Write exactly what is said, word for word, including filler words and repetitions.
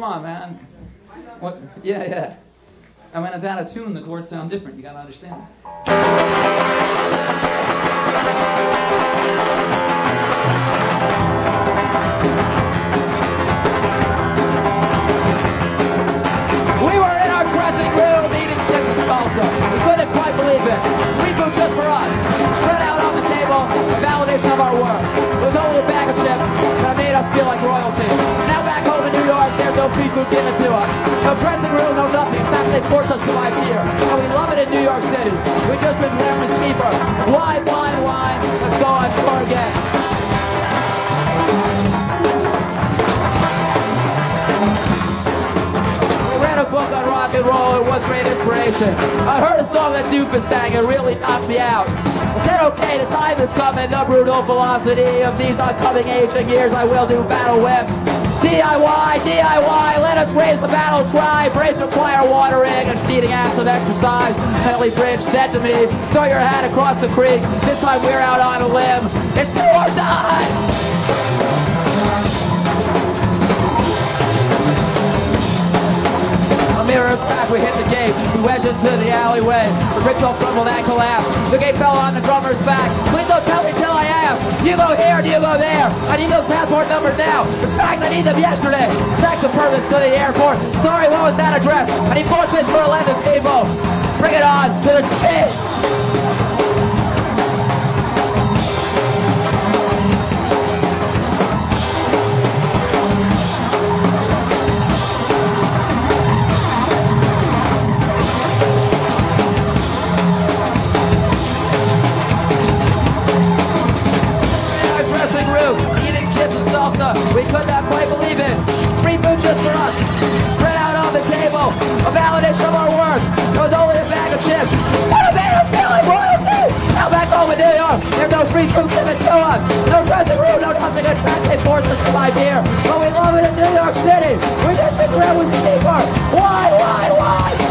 on, man. What? Yeah, yeah. And when it's out of tune, the chords sound different. You gotta understand. We were in our dressing room eating chips and salsa. We couldn't quite believe it. Free food just for us. Spread out on the table, a validation of our work. It was only a bag of chips that made us feel like royalty. Now back home in New York, there's no free food given to us. No dressing room, no nothing. In fact, they forced us to buy beer. And we love it in New York City. We just wish where it was cheaper. Wine, wine, wine. Let's go on tour again. A book on rock and roll, it was great inspiration. I heard a song that Doofus sang, it really knocked me out. I said, okay, the time is coming, the brutal velocity of these oncoming aging years I will do battle with. D I Y, D I Y, let us raise the battle cry. Brains require watering and feeding acts of exercise. Melly Bridge said to me, throw your hat across the creek. This time we're out on a limb. It's do or die! Mirror crack, we hit the gate, we wedged into the alleyway. The bricks all crumbled and collapsed. The gate fell on the drummer's back. Please don't tell me till I ask. Do you go here, do you go there? I need those passport numbers now. In fact, I need them yesterday. Check the permits to the airport. Sorry, what was that address? I need four twins for eleven people. Bring it on to the chin. Eating chips and salsa, we could not quite believe it. Free food just for us, spread out on the table, a validation of our worth. It was only a bag of chips, and it made us feel like royalty. Now back home in New York, there's no free food given to us. No dressing room, no nothing. In fact, they forced us to buy beer, but we love it in New York City. We just wish it was cheaper. Why, why, why?